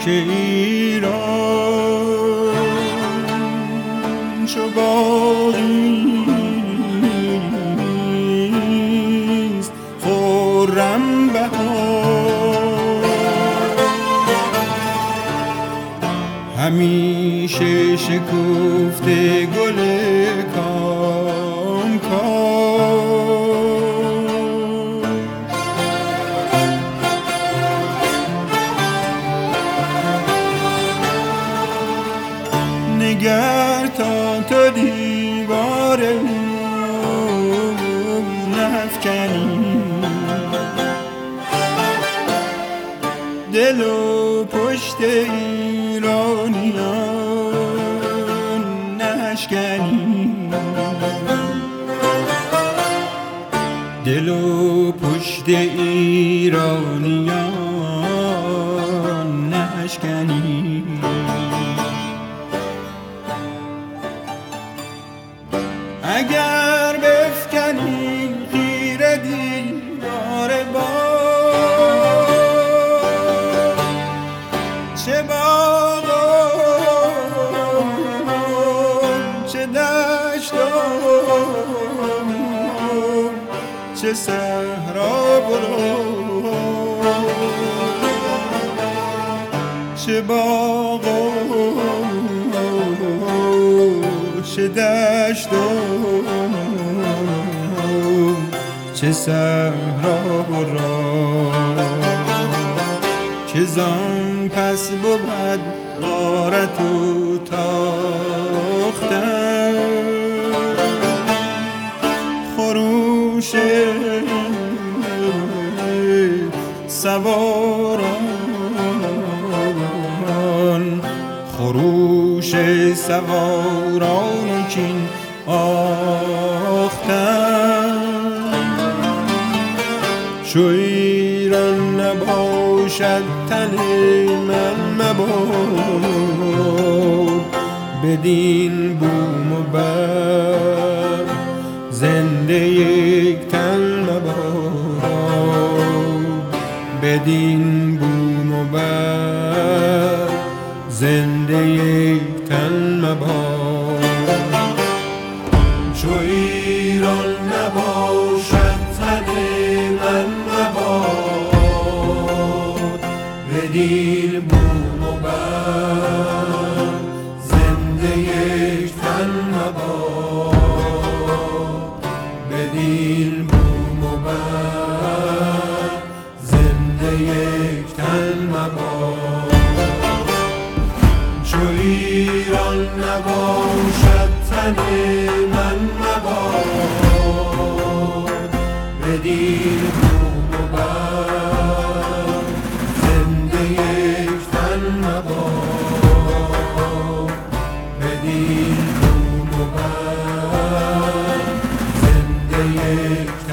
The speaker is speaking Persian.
که ایران چو باغیست خرم بهار، همیشه شکفته گل کام نگر تا تو دیوار نفکنی، دل و پشت ایرانیان نشکنی، دل و پشت ایرانیان نشکنی. اگر بفکنی خیره دیوار باغ، چه باغم چه دشتم چه صحرا برو، چه باغم چه دشتم چه صحرا برو، که زان پس بود غارت و تاختن خروش سواران، خروش سواران کین آختن. چو ایران نباشد تن من مباد، بدین بوم و بر زنده یک تن مباد، بدین بوم و بر زنده یک تن مباد. چو ایران نباشد تن من مباد، بدین بوم و بر زنده یک تن مباد، بدین بوم و بر زنده یک تن مباد. چو ایران نباشد تن من مباد، بدین بوم و بر زنده یک تن مباد، بدین بوم و بر زنده یک